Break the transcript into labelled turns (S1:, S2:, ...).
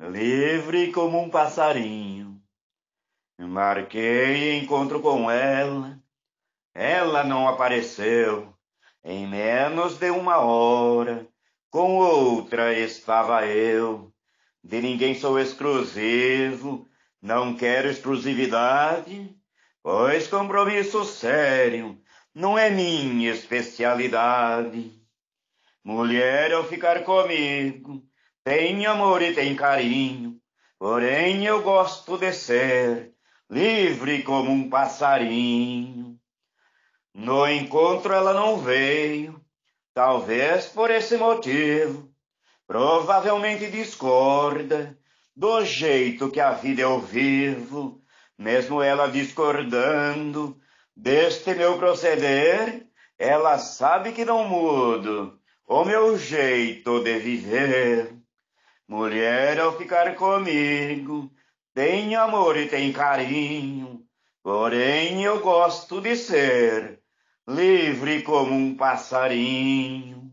S1: livre como um passarinho. Marquei encontro com ela não apareceu. Em menos de uma hora, com outra estava eu. De ninguém sou exclusivo, não quero exclusividade, pois compromisso sério não é minha especialidade. Mulher, ao ficar comigo, tem amor e tem carinho, porém eu gosto de ser livre como um passarinho. No encontro ela não veio, talvez por esse motivo, provavelmente discorda do jeito que a vida eu vivo, mesmo ela discordando deste meu proceder, ela sabe que não mudo o meu jeito de viver. Mulher, ao ficar comigo, tem amor e tem carinho, porém eu gosto de ser livre como um passarinho.